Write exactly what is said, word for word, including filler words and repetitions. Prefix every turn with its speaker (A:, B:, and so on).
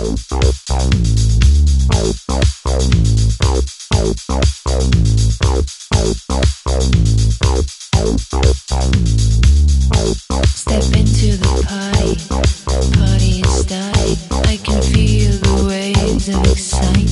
A: Step into the party, party is starting. I can feel the waves of excitement.